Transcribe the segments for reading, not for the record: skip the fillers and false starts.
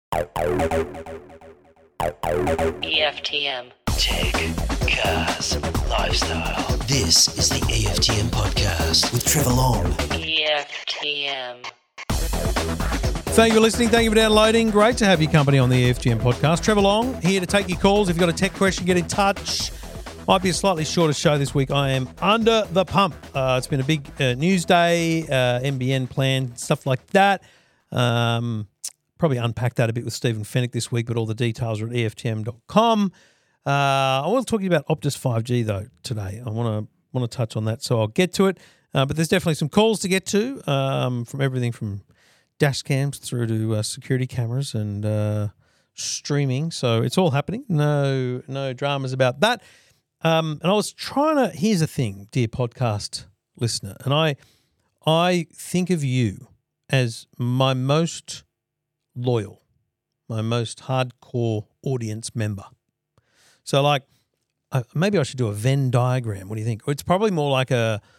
EFTM. Tech, cars, lifestyle. This is the EFTM podcast with Trevor Long. EFTM. Thank you for listening. Thank you for downloading. Great to have your company on the EFTM podcast. Trevor Long here to take your calls. If you've got a tech question, get in touch. Might be a slightly shorter show this week. I am under the pump. It's been a big news day, NBN plan, stuff like that. Probably unpack that a bit with Stephen Fennick this week, but all the details are at EFTM.com. I want to talk to you about Optus 5G, though, today. I want to touch on that, so I'll get to it. But there's definitely some calls to get to, from everything from dash cams through to security cameras and streaming. So it's all happening. No dramas about that. And I was trying to – here's the thing, dear podcast listener, and I think of you as my most loyal, my most hardcore audience member. So like maybe I should do a Venn diagram. What do you think? It's probably more like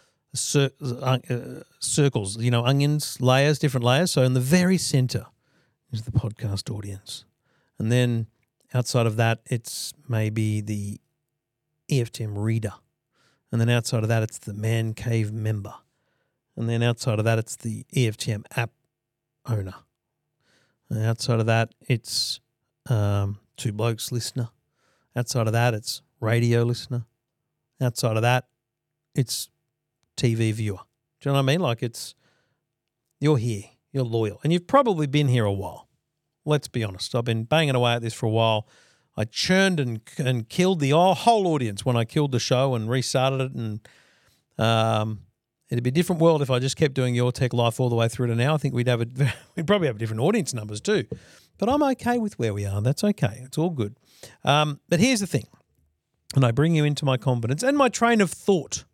circles, onions, layers, different layers. So in the very center is the podcast audience. And then outside of that, it's maybe the EFTM reader. And then outside of that, it's the Man Cave member. And then outside of that, it's the EFTM app owner. And outside of that, it's Two Blokes listener. Outside of that, it's radio listener. Outside of that, it's TV viewer. Do you know what I mean? Like you're here, you're loyal. And you've probably been here a while. Let's be honest. I've been banging away at this for a while. I churned and killed the whole audience when I killed the show and restarted it. And it'd be a different world if I just kept doing Your Tech Life all the way through to now. I think we'd probably have different audience numbers too. But I'm okay with where we are. That's okay. It's all good. But here's the thing, and I bring you into my confidence and my train of thought.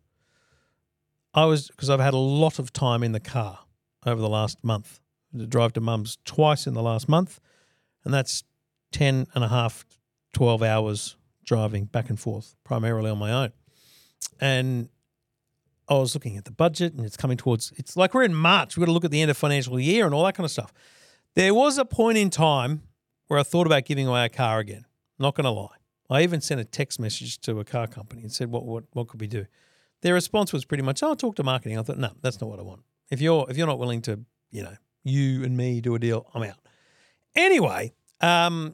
Because I've had a lot of time in the car over the last month. To drive to Mum's twice in the last month, and that's 10 and a half, 12 hours driving back and forth, primarily on my own. And I was looking at the budget, and it's like we're in March. We've got to look at the end of financial year and all that kind of stuff. There was a point in time where I thought about giving away a car again. Not going to lie. I even sent a text message to a car company and said, what could we do? Their response was pretty much, talk to marketing. I thought, no, that's not what I want. If you're not willing to, you and me do a deal, I'm out. Anyway, I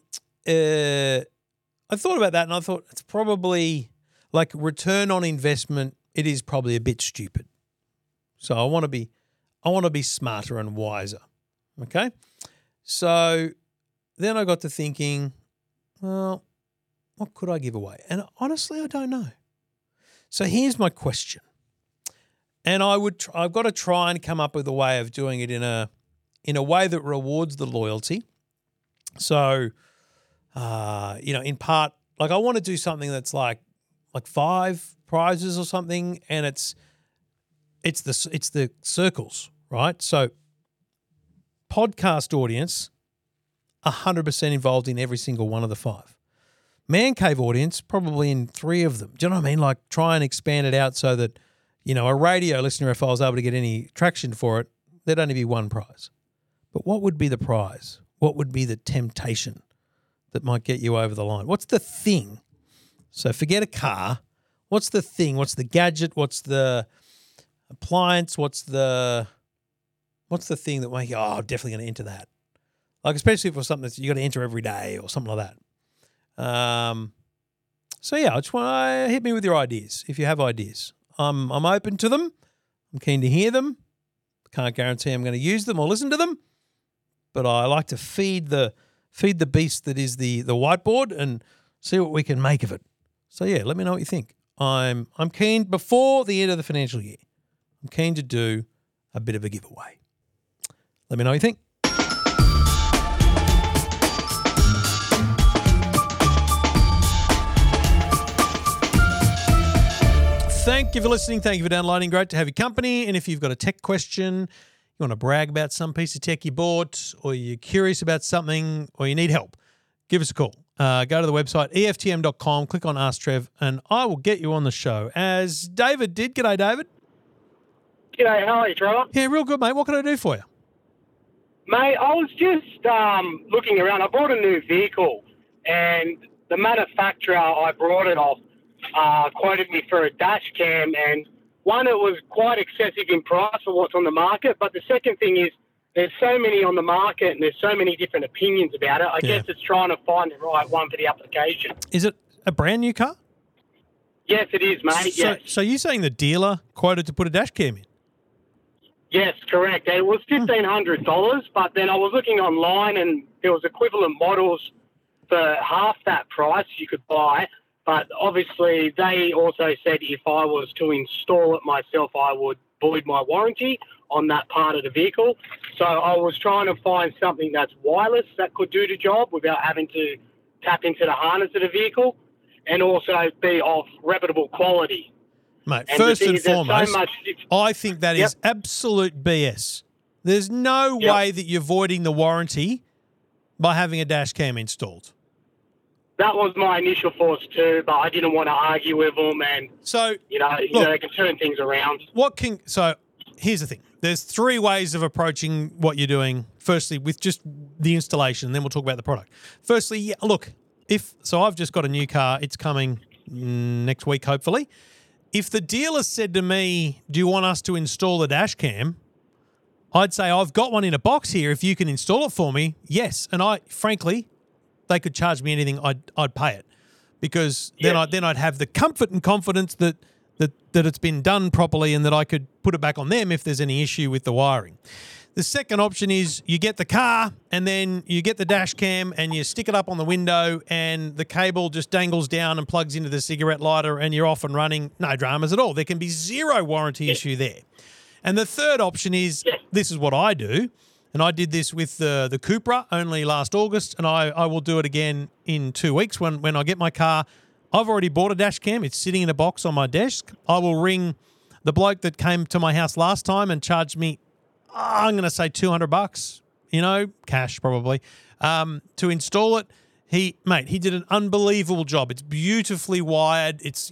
thought about that, and I thought it's probably like return on investment. It is probably a bit stupid. So I want to be smarter and wiser. Okay. So then I got to thinking, well, what could I give away? And honestly, I don't know. So here's my question. And I've got to try and come up with a way of doing it in a way that rewards the loyalty. So, in part, like I want to do something that's like 5 prizes or something, and it's the circles, right? So, podcast audience, 100% involved in every single one of the 5. Man Cave audience, probably in 3 of them. Do you know what I mean? Like try and expand it out so that, a radio listener, if I was able to get any traction for it, there'd only be 1 prize. But what would be the prize? What would be the temptation that might get you over the line? What's the thing? So forget a car. What's the thing? What's the gadget? What's the appliance? What's the thing that might I'm definitely going to enter that. Like especially if it was something that you got to enter every day or something like that. So yeah, I just want to hit me with your ideas. If you have ideas, I'm open to them. I'm keen to hear them. Can't guarantee I'm going to use them or listen to them, but I like to feed the beast that is the whiteboard and see what we can make of it. So yeah, let me know what you think. I'm keen before the end of the financial year. I'm keen to do a bit of a giveaway. Let me know what you think. Thank you for listening. Thank you for downloading. Great to have your company. And if you've got a tech question, you want to brag about some piece of tech you bought, or you're curious about something, or you need help, give us a call. Go to the website, EFTM.com, click on Ask Trev, and I will get you on the show, as David did. G'day, David. G'day, how are you, Trevor? Yeah, real good, mate. What can I do for you? Mate, I was just looking around. I bought a new vehicle, and the manufacturer I brought it off quoted me for a dash cam, and one, it was quite excessive in price for what's on the market, but the second thing is there's so many on the market and there's so many different opinions about it. I guess it's trying to find the right one for the application. Is it a brand new car? Yes, it is, mate. Yes. So you're saying the dealer quoted to put a dash cam in? Yes, correct. It was $1,500, but then I was looking online and there was equivalent models for half that price you could buy. But obviously they also said if I was to install it myself, I would void my warranty on that part of the vehicle. So I was trying to find something that's wireless that could do the job without having to tap into the harness of the vehicle and also be of reputable quality. Mate, And first the thing and is, there's foremost, so much, I think that is absolute BS. There's no way that you're voiding the warranty by having a dash cam installed. that was my initial thoughts too, but I didn't want to argue with them, and So, you know, they can turn things around. So here's the thing. There's three ways of approaching what you're doing. Firstly, with just the installation, then we'll talk about the product. Firstly, look, I've just got a new car. It's coming next week, hopefully. If the dealer said to me, do you want us to install a dash cam? I'd say, I've got one in a box here. If you can install it for me, yes. And frankly, they could charge me anything. I'd pay it, because then I'd have the comfort and confidence that it's been done properly and that I could put it back on them if there's any issue with the wiring. The second option is you get the car and then you get the dash cam and you stick it up on the window and the cable just dangles down and plugs into the cigarette lighter and you're off and running. No dramas at all. There can be zero warranty issue there. And the third option is, this is what I do, and I did this with the Cupra only last August, and I will do it again in 2 weeks when I get my car. I've already bought a dash cam. It's sitting in a box on my desk. I will ring the bloke that came to my house last time and charged me, I'm going to say $200, cash probably, to install it. He did an unbelievable job. It's beautifully wired. It's,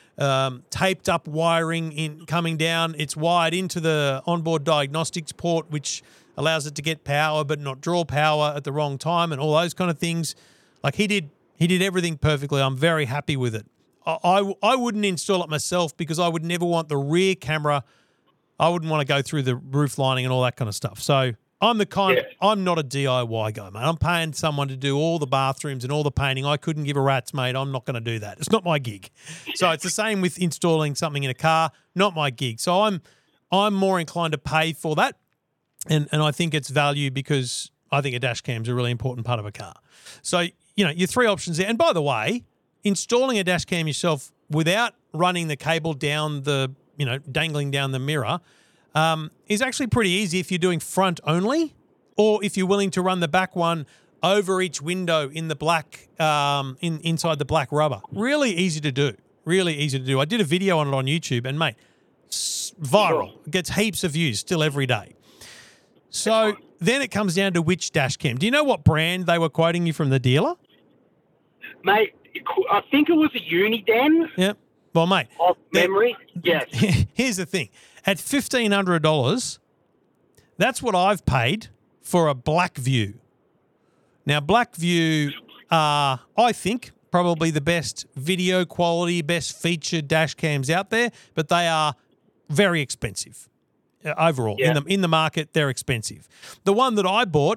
taped up wiring coming down. It's wired into the onboard diagnostics port, which allows it to get power but not draw power at the wrong time and all those kind of things. Like he did everything perfectly. I'm very happy with it. I wouldn't install it myself because I would never want the rear camera. I wouldn't want to go through the roof lining and all that kind of stuff. So I'm not a DIY guy, mate. I'm paying someone to do all the bathrooms and all the painting. I couldn't give a rat's, mate. I'm not going to do that. It's not my gig. So it's the same with installing something in a car, not my gig. So I'm more inclined to pay for that. And I think it's value because I think a dash cam is a really important part of a car. So, your three options there. And by the way, installing a dash cam yourself without running the cable down dangling down the mirror is actually pretty easy if you're doing front only, or if you're willing to run the back one over each window in the black, inside the black rubber. Really easy to do. Really easy to do. I did a video on it on YouTube and, mate, viral. It gets heaps of views still every day. So then it comes down to which dash cam. Do you know what brand they were quoting you from the dealer? Mate, I think it was a Uniden. Yeah. Well, mate. Off memory, yes. Here's the thing. At $1,500, that's what I've paid for a Blackview. Now, Blackview are, I think, probably the best video quality, best featured dash cams out there, but they are very expensive overall. Yeah. In the market, they're expensive. The one that I bought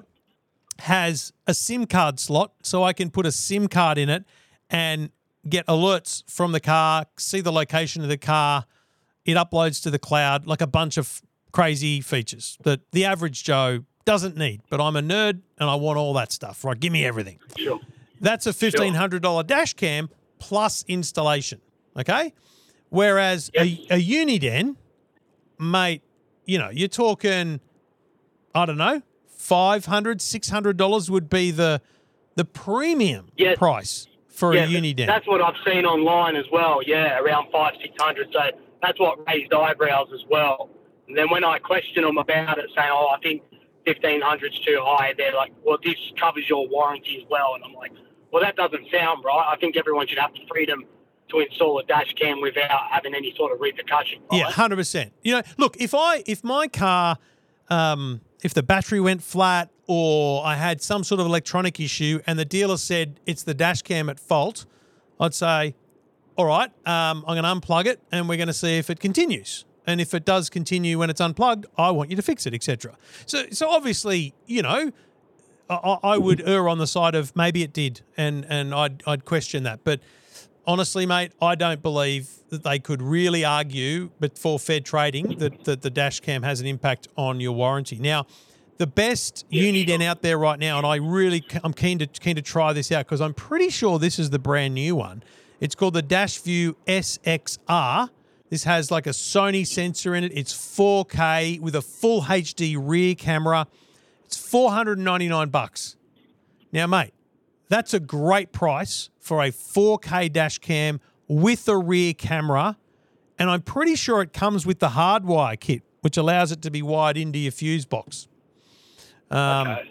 has a SIM card slot, so I can put a SIM card in it and get alerts from the car, see the location of the car. It uploads to the cloud, like a bunch of crazy features that the average Joe doesn't need. But I'm a nerd and I want all that stuff. Right, give me everything. Sure. That's a $1,500 dash cam plus installation, okay? Whereas a Uniden, mate, you're talking, I don't know, $500, $600 would be the premium price for a Uniden. That's what I've seen online as well, around $500-$600. So that's what raised eyebrows as well. And then when I question them about it, saying, I think $1,500's too high, they're like, well, this covers your warranty as well. And I'm like, well, that doesn't sound right. I think everyone should have the freedom to install a dash cam without having any sort of repercussion. Right? Yeah, 100%. Look, if my car if the battery went flat or I had some sort of electronic issue and the dealer said it's the dash cam at fault, I'd say, all right, I'm going to unplug it and we're going to see if it continues. And if it does continue when it's unplugged, I want you to fix it, etc. So obviously, you know, I would err on the side of maybe it did, and I'd question that. But honestly, mate, I don't believe that they could really argue, but for fair trading, that the dash cam has an impact on your warranty. Now, the best Uniden out there right now, and I'm keen to try this out because I'm pretty sure this is the brand new one. It's called the DashView SXR. This has like a Sony sensor in it. It's 4K with a full HD rear camera. It's $499. Now, mate, that's a great price for a 4K dash cam with a rear camera, and I'm pretty sure it comes with the hardwire kit, which allows it to be wired into your fuse box. Okay.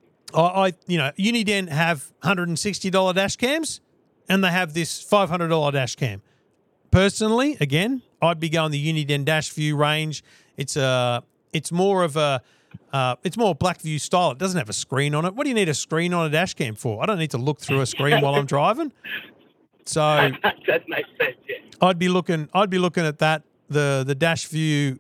Uniden have $160 dash cams, and they have this $500 dash cam. Personally, again, I'd be going the Uniden DashView range. It's more Blackview style. It doesn't have a screen on it. What do you need a screen on a dash cam for? I don't need to look through a screen while I'm driving. So that makes sense. Yeah. I'd be looking at that, the DashView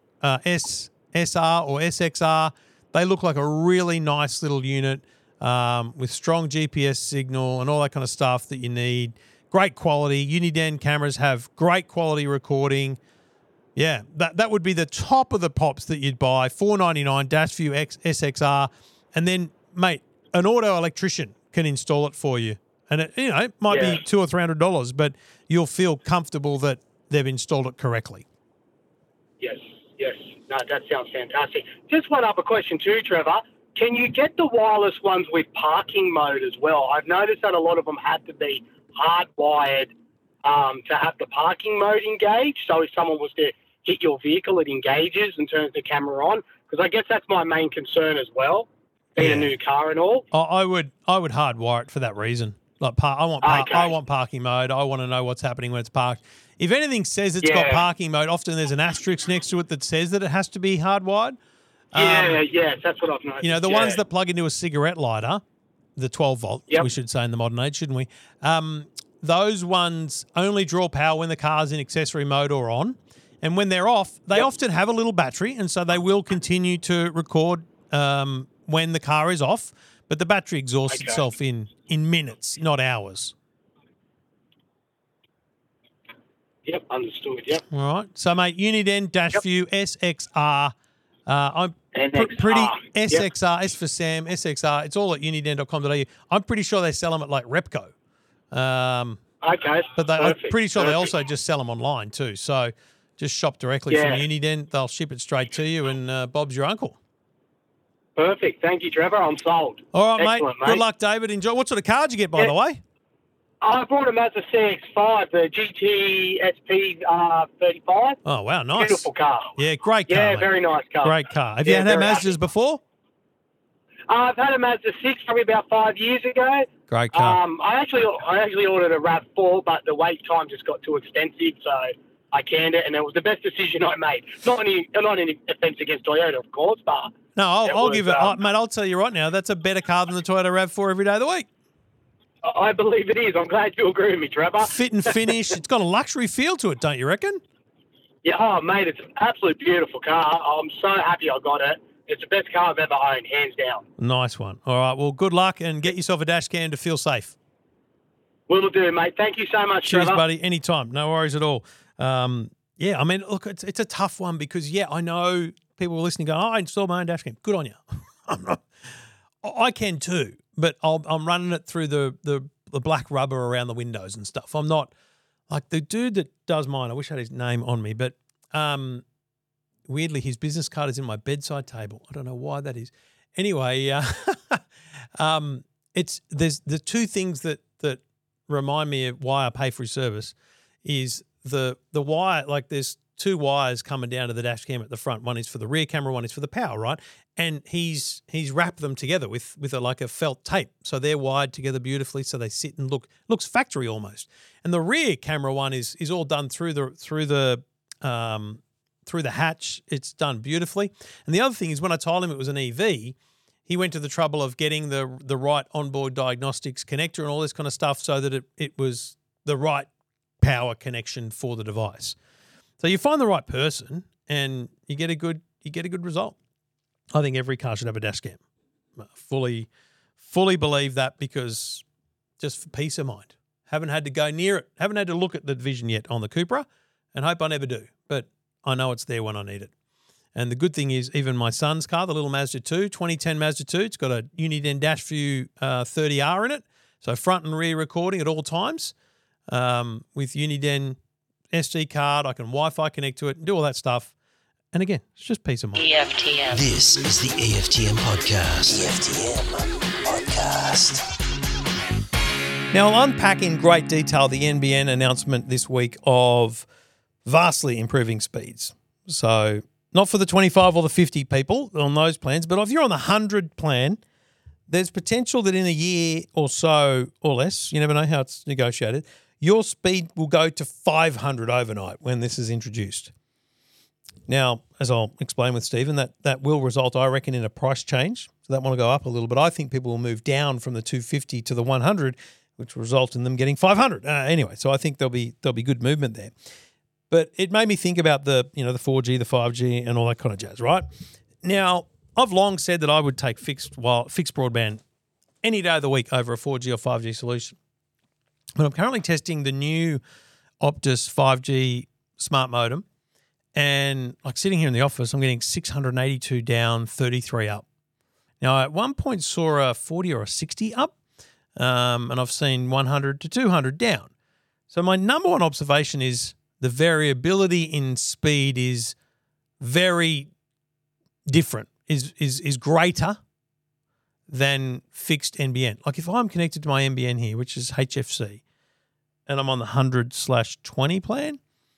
SR or SXR. They look like a really nice little unit with strong GPS signal and all that kind of stuff that you need. Great quality. Uniden cameras have great quality recording. Yeah, that would be the top of the pops that you'd buy. $499 DashView SXR, and then, mate, an auto electrician can install it for you, and it might be $200 or $300, but you'll feel comfortable that they've installed it correctly. Yes. No, that sounds fantastic. Just one other question too, Trevor. Can you get the wireless ones with parking mode as well? I've noticed that a lot of them have to be hardwired to have the parking mode engaged. So if someone was to hit your vehicle, it engages and turns the camera on. Because I guess that's my main concern as well, being a new car and all. I would hardwire it for that reason. Like I want parking mode. I want to know what's happening when it's parked. If anything says it's got parking mode, often there's an asterisk next to it that says that it has to be hardwired. Yes, that's what I've noticed. You know, the ones that plug into a cigarette lighter, the 12 volt, we should say in the modern age, shouldn't we? Those ones only draw power when the car's in accessory mode or on. And when they're off, they often have a little battery, and so they will continue to record when the car is off. But the battery exhausts itself in minutes, not hours. Yep, understood, yep. All right. So, mate, Uniden DashView SXR. I'm NXR. pretty SXR, S for Sam, SXR. It's all at uniden.com.au. I'm pretty sure they sell them at like Repco. Okay. But I'm pretty sure they also just sell them online too. So just shop directly from Uniden. They'll ship it straight to you, and Bob's your uncle. Perfect. Thank you, Trevor. I'm sold. All right, Excellent, mate. Good luck, David. Enjoy. What sort of car did you get, by the way? I bought a Mazda CX-5, the GT SP 35. Oh, wow, nice. Beautiful car. Yeah, great car. Yeah, mate. very nice car. Great car. Have you had Mazdas before? I've had a Mazda 6 probably about 5 years ago. Great car. I actually ordered a RAV4, but the wait time just got too extensive, so I canned it, and it was the best decision I made. Not any offence against Toyota, of course, but no, I'll give it, mate. I'll tell you right now, that's a better car than the Toyota RAV4 every day of the week. I believe it is. I'm glad you agree with me, Trevor. Fit and finish. It's got a luxury feel to it, don't you reckon? Yeah, oh, mate, it's an absolute beautiful car. I'm so happy I got it. It's the best car I've ever owned, hands down. Nice one. All right, well, good luck and get yourself a dash cam to feel safe. Will do, mate. Thank you so much, Cheers, Trevor. buddy. Anytime. No worries at all. Yeah, I mean, look, it's a tough one because, I know people are listening going, I installed my own dash cam. Good on you. I can too, but I'm running it through the black rubber around the windows and stuff. I'm not like the dude that does mine. I wish I had his name on me, but weirdly, his business card is in my bedside table. I don't know why that is. Anyway, there's the two things that remind me of why I pay for his service is the wire. Like there's two wires coming down to the dash cam at the front. One is for the rear camera, one is for the power, right? And he's wrapped them together with a felt tape, so they're wired together beautifully, so they sit and looks factory almost. And the rear camera one is all done through the through the hatch. It's done beautifully. And the other thing is when I told him it was an EV, he went to the trouble of getting the right onboard diagnostics connector and all this kind of stuff so that it was the right power connection for the device. So you find the right person and you get a good result. I think every car should have a dash cam. Fully believe that, because just for peace of mind. Haven't had to go near it. Haven't had to look at the Vision yet on the Cupra, and hope I never do. But I know it's there when I need it. And the good thing is, even my son's car, the little Mazda 2, 2010 Mazda 2, it's got a Uniden Dash View 30R in it. So front and rear recording at all times. With Uniden SD card, I can Wi-Fi connect to it and do all that stuff. And again, it's just peace of mind. EFTM. This is the EFTM Podcast. EFTM Podcast. Now, I'll unpack in great detail the NBN announcement this week of vastly improving speeds. So not for the 25 or the 50 people on those plans, but if you're on the 100 plan, there's potential that in a year or so or less, you never know how it's negotiated, your speed will go to 500 overnight when this is introduced. Now, as I'll explain with Stephen, that will result, I reckon, in a price change. So that will go up a little, but I think people will move down from the 250 to the 100, which will result in them getting 500. Anyway, so I think there'll be good movement there. But it made me think about the 4G, the 5G, and all that kind of jazz, right? Now, I've long said that I would take fixed broadband any day of the week over a 4G or 5G solution. But I'm currently testing the new Optus 5G smart modem, and like sitting here in the office, I'm getting 682 down, 33 up. Now, I at one point saw a 40 or a 60 up, and I've seen 100 to 200 down. So my number one observation is the variability in speed is very different, is greater than fixed NBN. Like if I'm connected to my NBN here, which is HFC, and I'm on the 100/20 plan,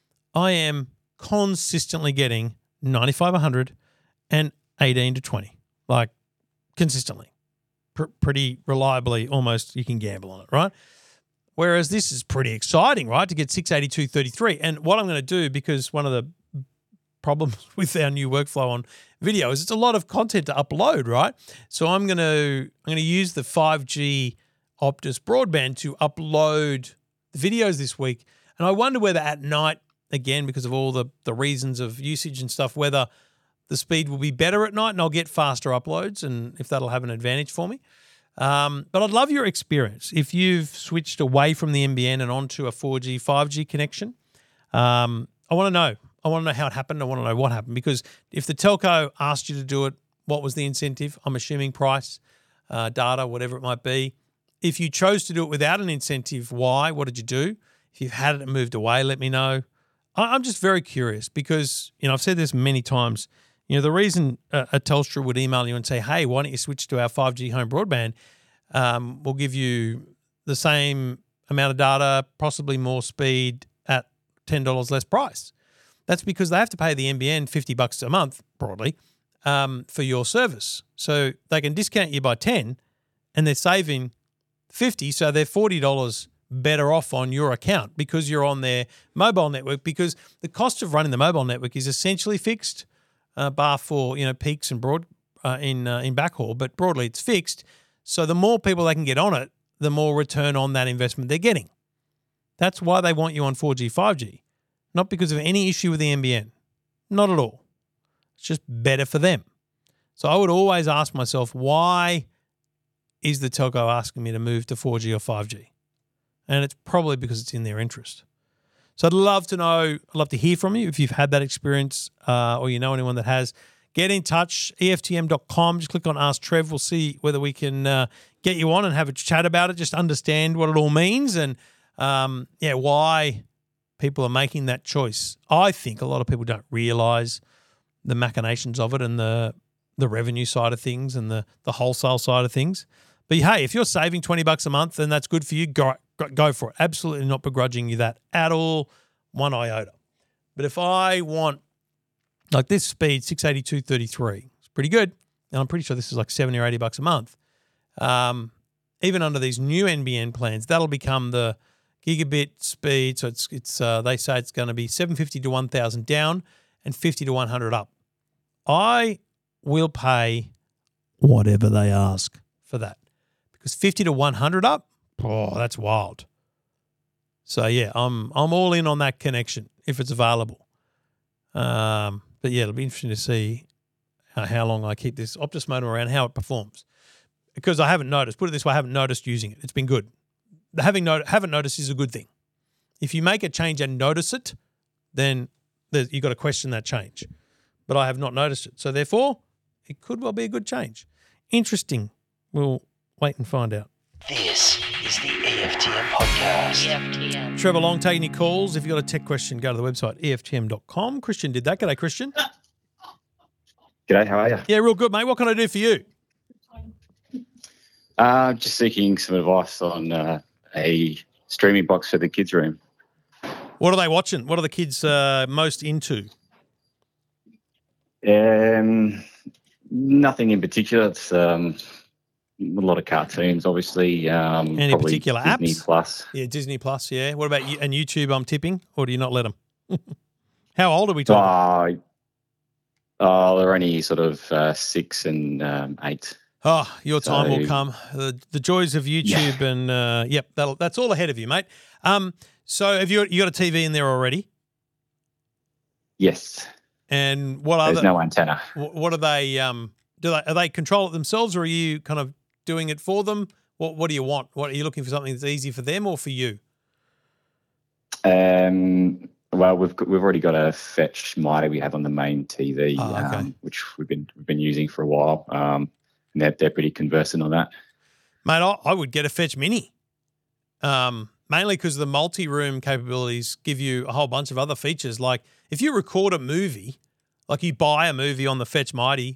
I am consistently getting 95, 100 and 18 to 20, like consistently, pretty reliably, almost you can gamble on it, right? Whereas this is pretty exciting, right, to get 682.33. And what I'm going to do, because one of the problems with our new workflow on video is it's a lot of content to upload, right? So I'm going to use the 5G Optus broadband to upload the videos this week. And I wonder whether at night, again, because of all the reasons of usage and stuff, whether the speed will be better at night and I'll get faster uploads, and if that'll have an advantage for me. But I'd love your experience. If you've switched away from the NBN and onto a 4G, 5G connection, I want to know. I want to know how it happened. I want to know what happened, because if the telco asked you to do it, what was the incentive? I'm assuming price, data, whatever it might be. If you chose to do it without an incentive, why? What did you do? If you've had it and moved away, let me know. I'm just very curious because, I've said this many times. The reason a Telstra would email you and say, hey, why don't you switch to our 5G home broadband? We'll give you the same amount of data, possibly more speed at $10 less price. That's because they have to pay the NBN $50 a month, broadly, for your service. So they can discount you by 10 and they're saving 50, so they're $40 better off on your account because you're on their mobile network, because the cost of running the mobile network is essentially fixed, bar for peaks and broad in backhaul, but broadly it's fixed. So the more people they can get on it, the more return on that investment they're getting. That's why they want you on 4G, 5G, not because of any issue with the NBN, not at all. It's just better for them. So I would always ask myself, why is the telco asking me to move to 4G or 5G? And it's probably because it's in their interest. So I'd love to know, I'd love to hear from you if you've had that experience or you know anyone that has. Get in touch, EFTM.com. Just click on Ask Trev. We'll see whether we can get you on and have a chat about it, just understand what it all means and, why people are making that choice. I think a lot of people don't realise the machinations of it and the revenue side of things and the wholesale side of things. But, hey, if you're saving $20 a month and that's good for you, go for it. Absolutely not begrudging you that at all, one iota. But if I want, like this speed, 682.33, it's pretty good. And I'm pretty sure this is like $70 or $80 a month. Even under these new NBN plans, that'll become the gigabit speed. So it's they say it's going to be 750 to 1,000 down and 50 to 100 up. I will pay whatever they ask for that, because 50 to 100 up, oh, that's wild. So yeah, I'm all in on that connection if it's available. But yeah, it'll be interesting to see how long I keep this Optus modem around, how it performs, because I haven't noticed. Put it this way, I haven't noticed using it. It's been good. Haven't noticed is a good thing. If you make a change and notice it, then you've got to question that change. But I have not noticed it, so therefore, it could well be a good change. Interesting. We'll wait and find out. This is the EFTM podcast. EFTM. Trevor Long taking your calls. If you've got a tech question, go to the website, EFTM.com. Christian did that. G'day, Christian. G'day, how are you? Yeah, real good, mate. What can I do for you? Just seeking some advice on a streaming box for the kids' room. What are they watching? What are the kids most into? Nothing in particular. It's a lot of cartoons, obviously. Any probably particular Disney apps? Plus. Yeah, Disney Plus, yeah. What about you? And YouTube, I'm tipping, or do you not let them? How old are we talking? They're only sort of 6 and 8. Oh, your time will So- come. The joys of YouTube and, yep, that's all ahead of you, mate. So have you got a TV in there already? Yes, And what there's other? no antenna. What are they? Are they control it themselves, or are you kind of doing it for them? What do you want? What are you looking for? Something that's easy for them or for you? Well, we've already got a Fetch Mitre we have on the main TV, okay. which we've been using for a while. And they're pretty conversant on that. Mate, I would get a Fetch Mini, mainly because the multi-room capabilities give you a whole bunch of other features. Like if you record a movie, like you buy a movie on the Fetch Mighty,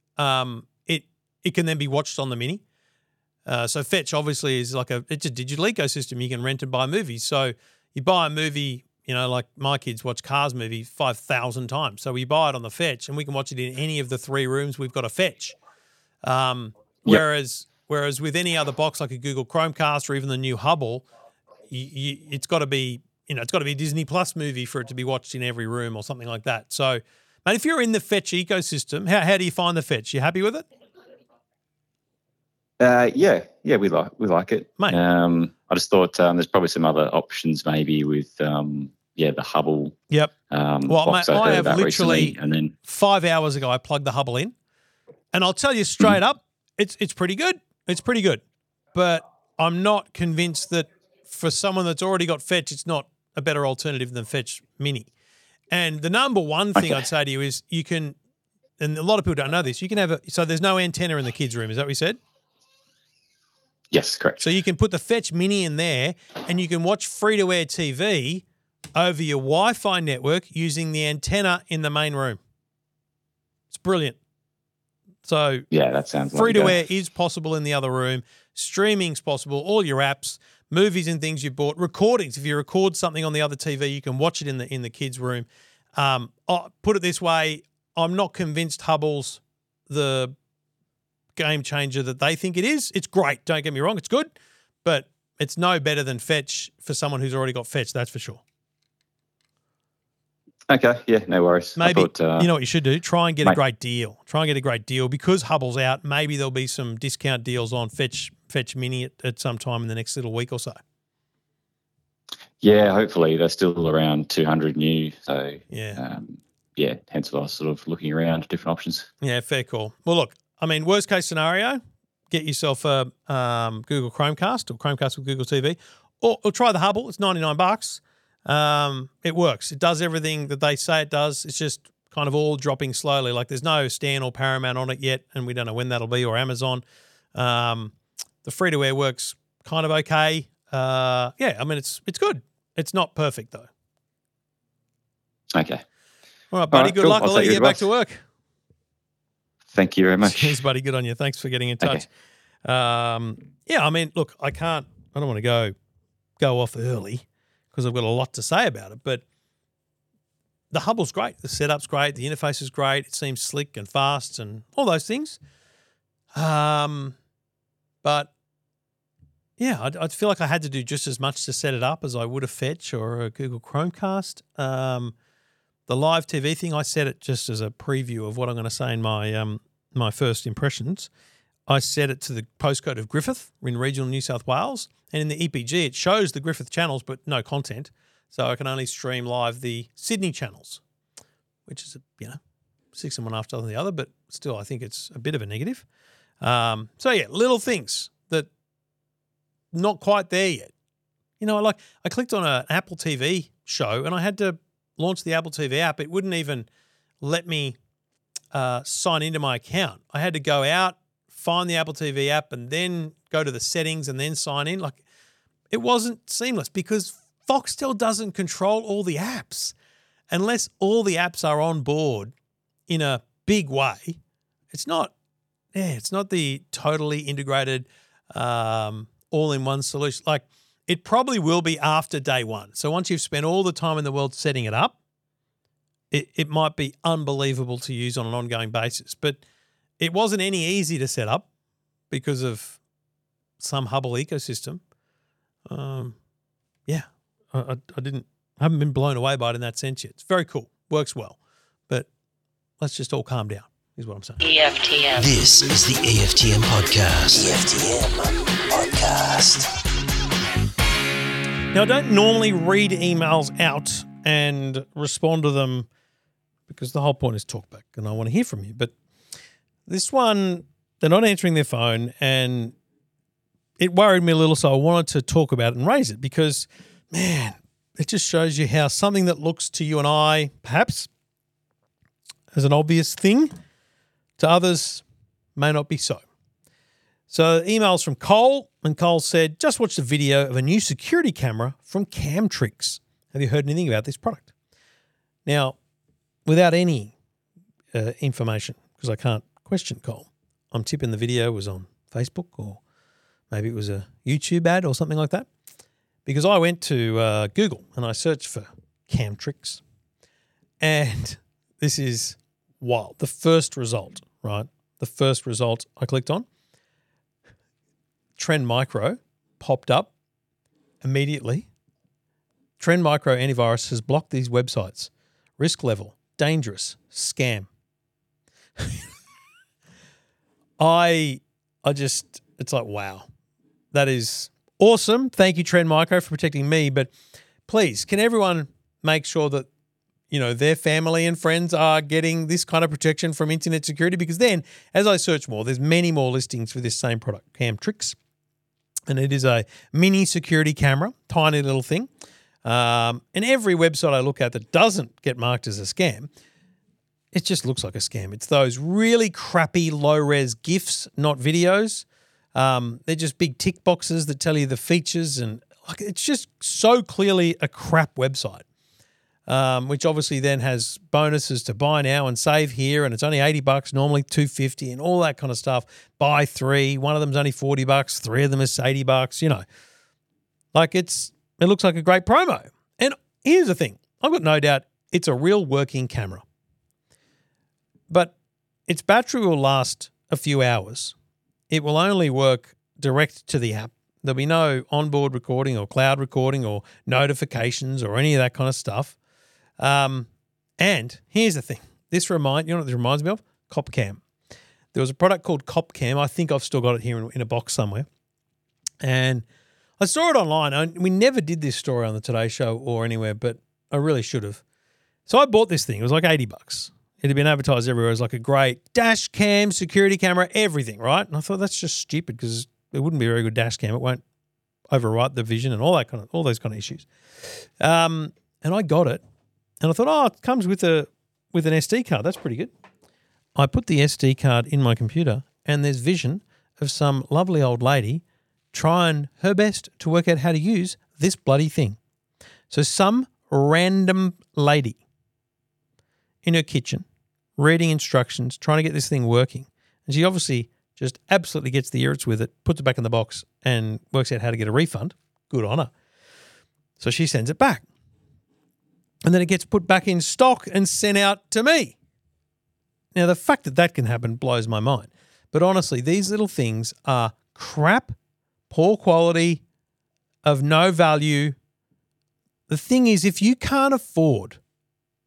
it can then be watched on the Mini. So Fetch obviously is it's a digital ecosystem. You can rent and buy movies. So you buy a movie, like my kids watch Cars movie 5,000 times. So we buy it on the Fetch and we can watch it in any of the 3 rooms we've got a Fetch. Whereas with any other box like a Google Chromecast or even the new Hubble, it's got to be a Disney Plus movie for it to be watched in every room or something like that. So, mate, if you're in the Fetch ecosystem, how do you find the Fetch? You happy with it? Yeah, we like it. Mate. I just thought there's probably some other options maybe with the Hubble. Yep. Well, Mate, I have literally and then 5 hours ago I plugged the Hubble in, and I'll tell you straight up, it's pretty good. It's pretty good, but I'm not convinced that for someone that's already got Fetch, it's not a better alternative than Fetch Mini. And the number one thing I'd say to you is you can, and a lot of people don't know this, you can have so there's no antenna in the kids' room. Is that what you said? yes, correct. So you can put the Fetch Mini in there and you can watch free-to-air TV over your Wi-Fi network using the antenna in the main room. It's brilliant. So Yeah, that sounds like free-to-air is possible in the other room. Streaming's possible. All your apps, movies and things you bought, recordings. If you record something on the other TV, you can watch it in the kids' room. Put it this way, I'm not convinced Hubble's the game changer that they think it is. It's great. Don't get me wrong. It's good, but it's no better than Fetch for someone who's already got Fetch. That's for sure. Okay, yeah, no worries. Maybe, I thought, you know what you should do? Try and get a mate. great deal. Because Hubble's out. Maybe there'll be some discount deals on Fetch Mini at some time in the next little week or so. Yeah, hopefully they're still around 200 new. So Yeah. Hence why I was sort of looking around different options. Yeah, fair call. Well, look, I mean, worst case scenario, get yourself a Google Chromecast or Chromecast with Google TV, or try the Hubble. It's $99. It works. It does everything that they say it does. It's just kind of all dropping slowly. Like there's no Stan or Paramount on it yet, and we don't know when that'll be, or Amazon. The free-to-air works kind of okay. I mean, it's good. It's not perfect, though. Okay. All right, buddy. right, Good cool. luck. I'll I'll let take you your get back advice. to work. Thank you very much. Cheers, buddy. Good on you. Thanks for getting in touch. I mean, look, I don't want to go off early because I've got a lot to say about it, but the Hubble's great. The setup's great. The interface is great. It seems slick and fast and all those things. But yeah, I feel like I had to do just as much to set it up as I would a Fetch or a Google Chromecast. the live TV thing, I set it just as a preview of what I'm going to say in my my first impressions. I set it to the postcode of Griffith in regional New South Wales. And in the EPG, it shows the Griffith channels, but no content. So I can only stream live the Sydney channels, which is, 6 and one after the other, but still I think it's a bit of a negative. So, yeah, little things that not quite there yet. Like I clicked on an Apple TV show and I had to launch the Apple TV app. It wouldn't even let me sign into my account. I had to go out, find the Apple TV app, and then go to the settings and then sign in. Like, it wasn't seamless because Foxtel doesn't control all the apps. Unless all the apps are on board in a big way, it's not the totally integrated all-in-one solution. Like, it probably will be after day one. So once you've spent all the time in the world setting it up, it might be unbelievable to use on an ongoing basis. But it wasn't any easy to set up because of some Hubble ecosystem. I haven't been blown away by it in that sense yet. It's very cool. Works well. But let's just all calm down, is what I'm saying. EFTM. This is the EFTM Podcast. EFTM Podcast. Now, I don't normally read emails out and respond to them because the whole point is talkback and I want to hear from you. But this one, they're not answering their phone and it worried me a little, so I wanted to talk about it and raise it because, man, it just shows you how something that looks to you and I perhaps as an obvious thing to others may not be so. So emails from Cole, and Cole said, just watched a video of a new security camera from Camtrix. Have you heard anything about this product? Now, without any information, because I can't question Cole, I'm tipping the video was on Facebook or maybe it was a YouTube ad or something like that. Because I went to Google and I searched for Camtrix, and this is wild. The first result, right? The first result I clicked on, Trend Micro popped up immediately. Trend Micro antivirus has blocked these websites. Risk level, dangerous, scam. It's like, wow, that is awesome. Thank you, Trend Micro, for protecting me. But please, can everyone make sure that, their family and friends are getting this kind of protection from internet security? Because then, as I search more, there's many more listings for this same product, Camtrix. And it is a mini security camera, tiny little thing. And every website I look at that doesn't get marked as a scam, it just looks like a scam. It's those really crappy low-res GIFs, not videos. They're just big tick boxes that tell you the features, and it's just so clearly a crap website, which obviously then has bonuses to buy now and save here, and it's only $80, normally $250, and all that kind of stuff. Buy 3, one of them's only $40, 3 of them is $80. It looks like a great promo. And here's the thing: I've got no doubt it's a real working camera, but its battery will last a few hours. It will only work direct to the app. There'll be no onboard recording or cloud recording or notifications or any of that kind of stuff. And here's the thing. This reminds me of? CopCam. There was a product called CopCam. I think I've still got it here in a box somewhere. And I saw it online. We never did this story on the Today Show or anywhere, but I really should have. So I bought this thing. It was like $80. It had been advertised everywhere as like a great dash cam, security camera, everything, right? And I thought that's just stupid because it wouldn't be a very good dash cam. It won't overwrite the vision and all those kind of issues. And I got it, and I thought, it comes with an SD card. That's pretty good. I put the SD card in my computer, and there's vision of some lovely old lady trying her best to work out how to use this bloody thing. So some random lady in her kitchen reading instructions, trying to get this thing working. And she obviously just absolutely gets the irrits with it, puts it back in the box, and works out how to get a refund. Good on her. So she sends it back. And then it gets put back in stock and sent out to me. Now, the fact that can happen blows my mind. But honestly, these little things are crap, poor quality, of no value. The thing is, if you can't afford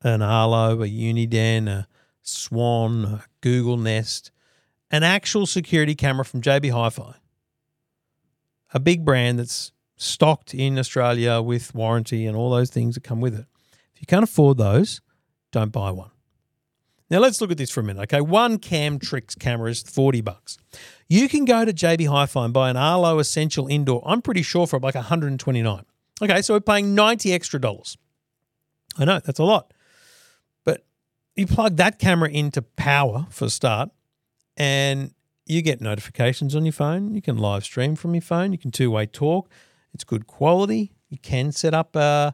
an Arlo, a Uniden, a Swan, a Google Nest, an actual security camera from JB Hi-Fi, a big brand that's stocked in Australia with warranty and all those things that come with it. If you can't afford those, don't buy one. Now let's look at this for a minute. Okay, one Camtrix camera is $40. You can go to JB Hi-Fi and buy an Arlo Essential Indoor, I'm pretty sure for like $129. Okay, so we're paying $90 extra. I know, that's a lot. But you plug that camera into power for a start and you get notifications on your phone. You can live stream from your phone. You can two-way talk. It's good quality. You can set up a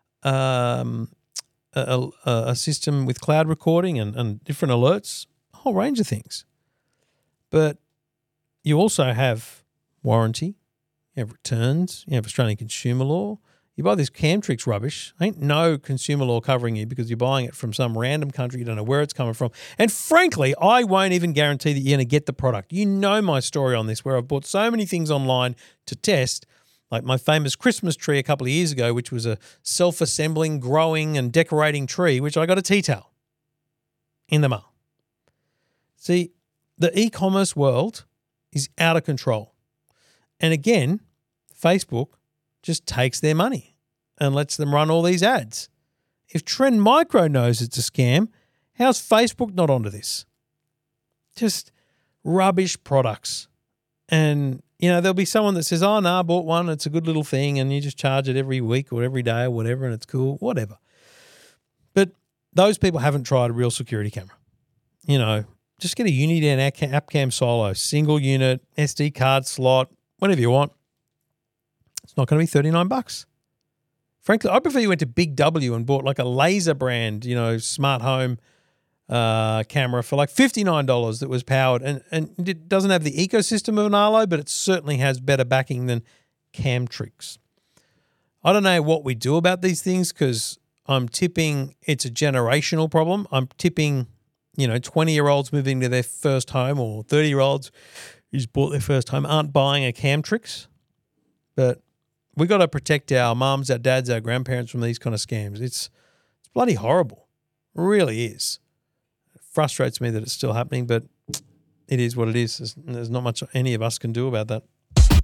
system with cloud recording and different alerts, a whole range of things. But you also have warranty, you have returns, you have Australian consumer law. You buy this Camtrix rubbish, ain't no consumer law covering you because you're buying it from some random country, you don't know where it's coming from. And frankly, I won't even guarantee that you're going to get the product. You know my story on this, where I've bought so many things online to test, like my famous Christmas tree a couple of years ago, which was a self-assembling, growing and decorating tree, which I got a tea towel in the mail. See, the e-commerce world is out of control. And again, Facebook just takes their money and lets them run all these ads. If Trend Micro knows it's a scam, how's Facebook not onto this? Just rubbish products. And, you know, there'll be someone that says, oh, no, I bought one, it's a good little thing, and you just charge it every week or every day or whatever, and it's cool, whatever. But those people haven't tried a real security camera. You know, just get a Uniden AppCam Solo, single unit, SD card slot, whatever you want. It's not going to be $39. Frankly, I prefer you went to Big W and bought like a laser brand, you know, smart home camera for like $59 that was powered. And it doesn't have the ecosystem of an Arlo, but it certainly has better backing than Camtrix. I don't know what we do about these things because I'm tipping it's a generational problem. I'm tipping, you know, 20-year-olds moving to their first home or 30-year-olds who's bought their first home aren't buying a Camtrix. But we got to protect our mums, our dads, our grandparents from these kind of scams. It's bloody horrible. It really is. It frustrates me that it's still happening, but it is what it is. There's not much any of us can do about that.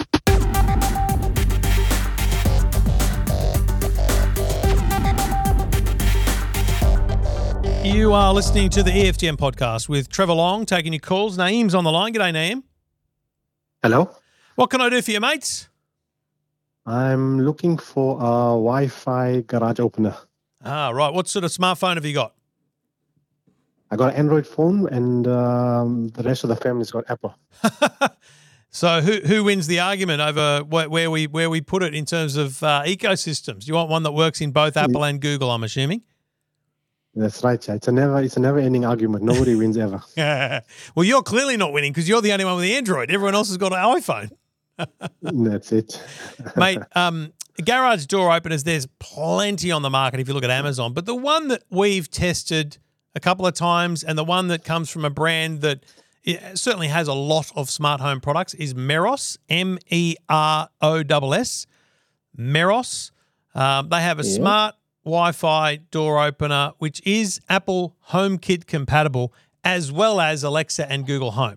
You are listening to the EFTM podcast with Trevor Long taking your calls. Naeem's on the line. G'day, Naeem. Hello. What can I do for you, mates? I'm looking for a Wi-Fi garage opener. Ah, right. What sort of smartphone have you got? I got an Android phone, and the rest of the family's got Apple. So who wins the argument over where we put it in terms of ecosystems? You want one that works in both Apple and Google, I'm assuming? That's right. Yeah. It's a never-ending argument. Nobody wins ever. Well, you're clearly not winning because you're the only one with the Android. Everyone else has got an iPhone. That's it. Mate, garage door openers, there's plenty on the market if you look at Amazon. But the one that we've tested a couple of times and the one that comes from a brand that certainly has a lot of smart home products is Meros, Meross. Meros. They have a smart Wi-Fi door opener, which is Apple HomeKit compatible, as well as Alexa and Google Home.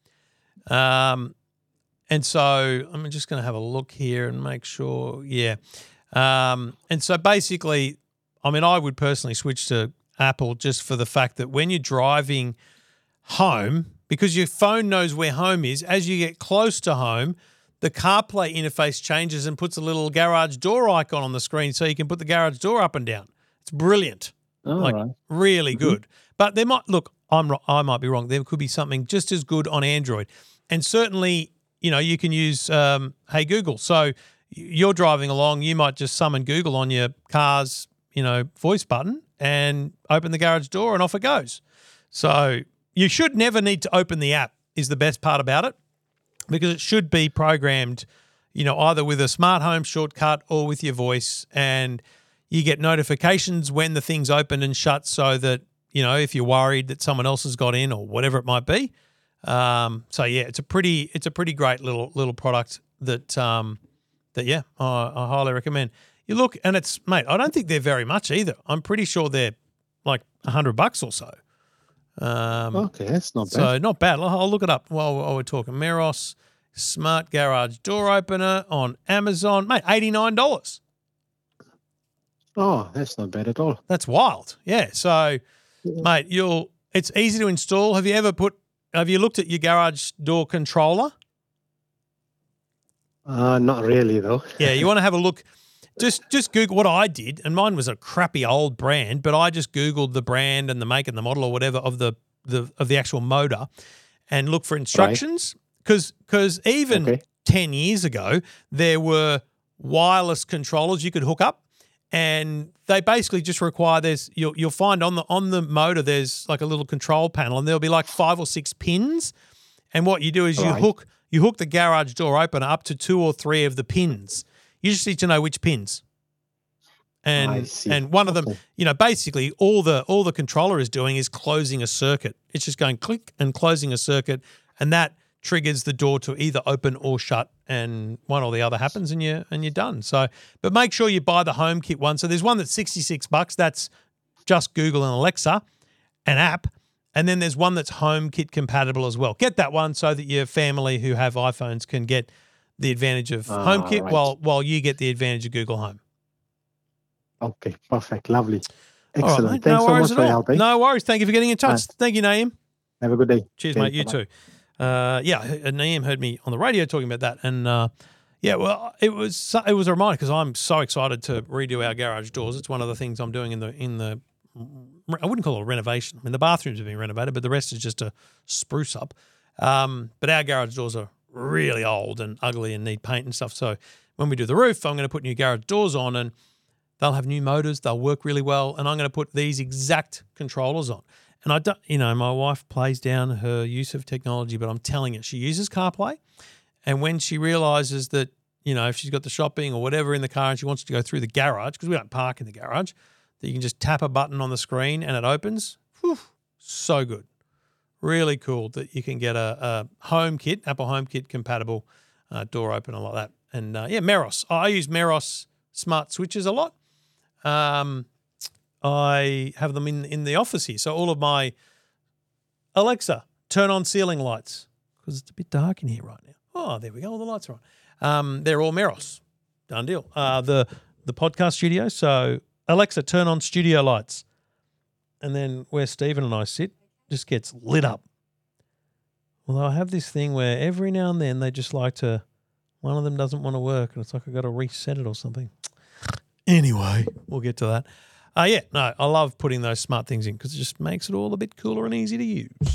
And so I'm just going to have a look here and make sure, and so basically, I mean, I would personally switch to Apple just for the fact that when you're driving home, because your phone knows where home is, as you get close to home, the CarPlay interface changes and puts a little garage door icon on the screen so you can put the garage door up and down. It's brilliant. Really good. But there might, look, I might be wrong. There could be something just as good on Android. And certainly, you know, you can use Hey Google. So you're driving along, you might just summon Google on your car's, you know, voice button and open the garage door and off it goes. So you should never need to open the app is the best part about it, because it should be programmed, you know, either with a smart home shortcut or with your voice, and you get notifications when the thing's open and shut so that, you know, if you're worried that someone else has got in or whatever it might be. So yeah, it's a pretty great little product that I highly recommend. You look, and it's, mate, I don't think they're very much either. I'm pretty sure they're like $100 or so. Okay, that's not bad. So not bad. I'll look it up while we're talking. Meros Smart Garage Door Opener on Amazon. Mate, $89. Oh, that's not bad at all. That's wild. Yeah. So, mate, it's easy to install. Have you looked at your garage door controller? Not really though. Yeah, you want to have a look. Just Google what I did, and mine was a crappy old brand, but I just Googled the brand and the make and the model or whatever of the actual motor and look for instructions. Because even 10 years ago, there were wireless controllers you could hook up, and they basically just require you'll find on the motor there's like a little control panel, and there'll be like 5 or 6 pins, and what you do is you hook the garage door opener up to 2 or 3 of the pins. You just need to know which pins. And one of them, basically all the controller is doing is closing a circuit. It's just going click and closing a circuit, and that triggers the door to either open or shut, and one or the other happens, and you're done. So, but make sure you buy the HomeKit one. So there's one that's $66. That's just Google and Alexa, an app, and then there's one that's HomeKit compatible as well. Get that one so that your family who have iPhones can get the advantage of HomeKit while you get the advantage of Google Home. Okay, perfect, lovely, excellent. Right, Thanks so much for helping. No worries. Thank you for getting in touch. Thank you, Naeem. Have a good day. Cheers, mate. You too. Naeem heard me on the radio talking about that, and it was a reminder because I'm so excited to redo our garage doors. It's one of the things I'm doing in the. I wouldn't call it a renovation. I mean, the bathrooms have been renovated, but the rest is just a spruce up. But our garage doors are really old and ugly and need paint and stuff. So when we do the roof, I'm going to put new garage doors on, and they'll have new motors. They'll work really well, and I'm going to put these exact controllers on. And I don't, my wife plays down her use of technology, but I'm telling her she uses CarPlay. And when she realizes that, if she's got the shopping or whatever in the car and she wants to go through the garage, because we don't park in the garage, that you can just tap a button on the screen and it opens. Whew, so good. Really cool that you can get a HomeKit, Apple HomeKit compatible door opener like that. And Meros. I use Meros smart switches a lot. I have them in the office here. So all of my Alexa, turn on ceiling lights because it's a bit dark in here right now. Oh, there we go. All the lights are on. They're all Meros. Done deal. The podcast studio. So Alexa, turn on studio lights. And then where Stephen and I sit just gets lit up. Although I have this thing where every now and then they just like to, one of them doesn't want to work and it's like I've got to reset it or something. Anyway, we'll get to that. I love putting those smart things in because it just makes it all a bit cooler and easy to use.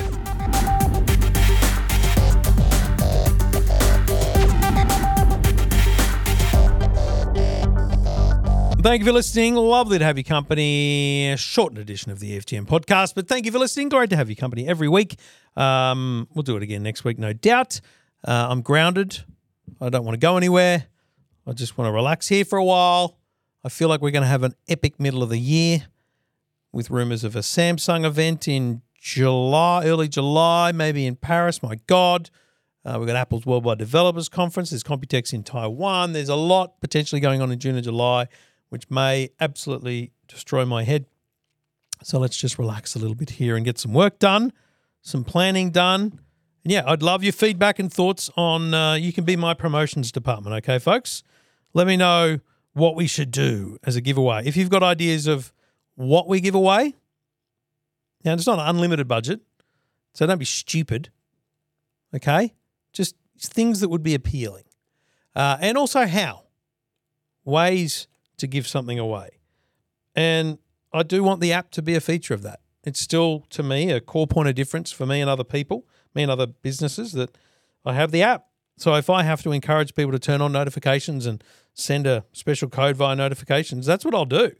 Thank you for listening. Lovely to have your company. A shortened edition of the EFTM podcast, but thank you for listening. Great to have your company every week. We'll do it again next week, no doubt. I'm grounded. I don't want to go anywhere. I just want to relax here for a while. I feel like we're going to have an epic middle of the year with rumours of a Samsung event in early July, maybe in Paris. My God. We've got Apple's Worldwide Developers Conference. There's Computex in Taiwan. There's a lot potentially going on in June and July, which may absolutely destroy my head. So let's just relax a little bit here and get some work done, some planning done. And I'd love your feedback and thoughts on, you can be my promotions department, okay, folks? Let me know what we should do as a giveaway. If you've got ideas of what we give away, now it's not an unlimited budget, so don't be stupid, okay? Just things that would be appealing. And also how. Ways to give something away. And I do want the app to be a feature of that. It's still, to me, a core point of difference for me and other people, me and other businesses, that I have the app. So if I have to encourage people to turn on notifications and send a special code via notifications, that's what I'll do.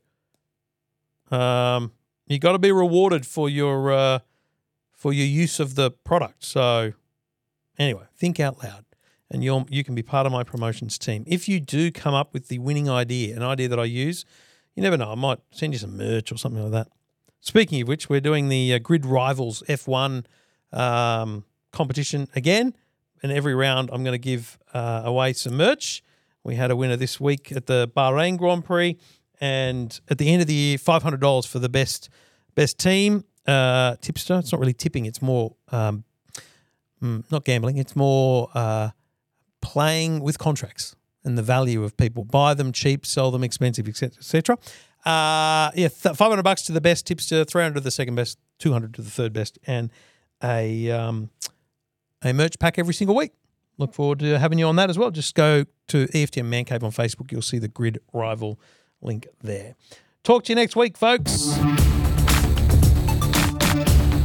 You got to be rewarded for your use of the product. So anyway, think out loud, and you can be part of my promotions team. If you do come up with the winning idea, an idea that I use, you never know, I might send you some merch or something like that. Speaking of which, we're doing the Grid Rivals F1 competition again. And every round I'm going to give away some merch. We had a winner this week at the Bahrain Grand Prix, And at the end of the year, $500 for the best team. Tipster, it's not really tipping. It's more not gambling. It's more playing with contracts and the value of people. Buy them cheap, sell them expensive, etc. $500 to the best tipster, $300 to the second best, $200 to the third best, and a merch pack every single week. Look forward to having you on that as well. Just go to EFTM Man Cave on Facebook. You'll see the Grid Rival link there. Talk to you next week, folks.